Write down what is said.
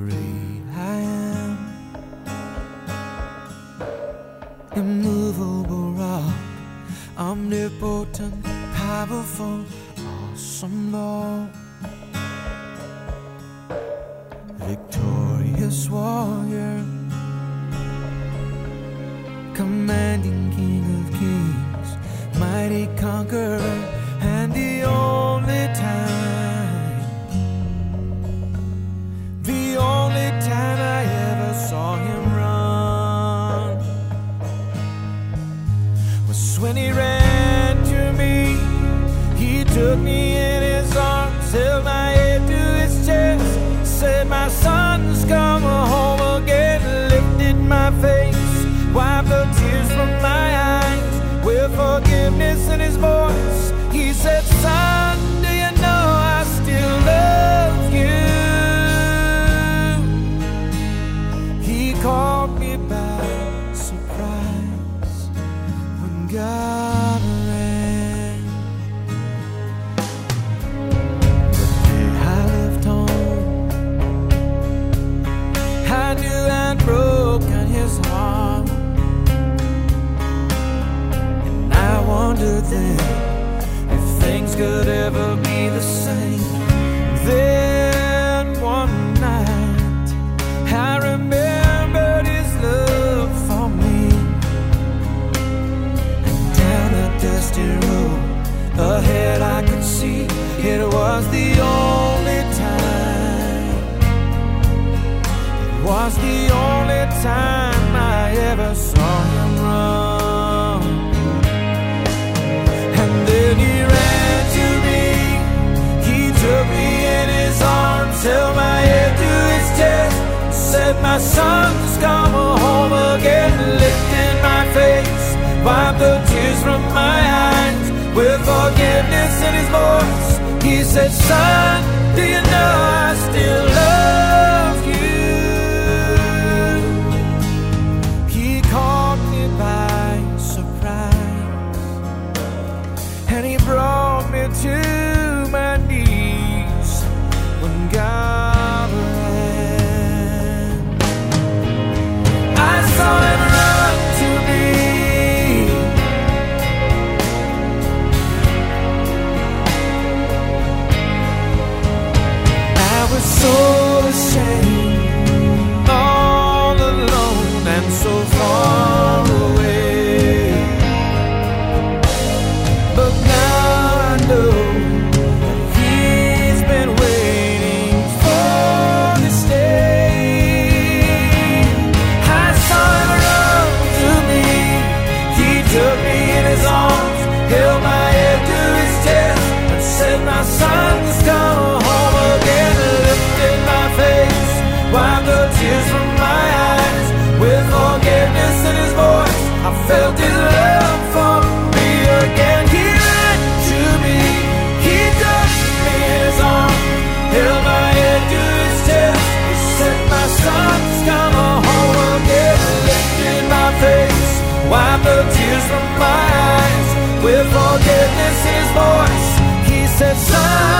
great I am, immovable rock, omnipotent, powerful, awesome Lord, victorious warrior, commanding King of kings, mighty conqueror, and the only time I ever saw him run was when he ran to me. He took me in his arms, held my head to his chest, said, "My son's come home again," lifted my face, wiped the tears from my eyes with forgiveness in his voice. He said, "Son, do you know I still love you?" He caught me by surprise when God ran. The day I left home, I knew I'd broken his heart, and I wondered then if things could ever be the same. Then one night I remembered his love for me, and down a dusty road ahead I could see it was the only time, it was the only time I ever saw him run. And then he ran to me, he took me in his arms, held my head to his chest, said, "My son's come home again," lifted my face, wiped the tears from my eyes with forgiveness in his voice. He said, "Son, do you know I still love you?" He caught me by surprise, and he brought me to my knees when God ran. I saw him run to me. I was so ashamed, all alone and so far away, but now I know that he's been waiting for this day. I saw him run to me, he took me in his arms, held my head to his chest, and said, "My son's come home again," lifted my face, wiped the tears from my eyes with forgiveness in his voice. I felt his love for me again. He ran to me, he took me in his arms, held my head to his chest, he said, "My son's come home again," lifted my face, wiped the tears from my eyes with forgiveness in his voice. He said, "Son,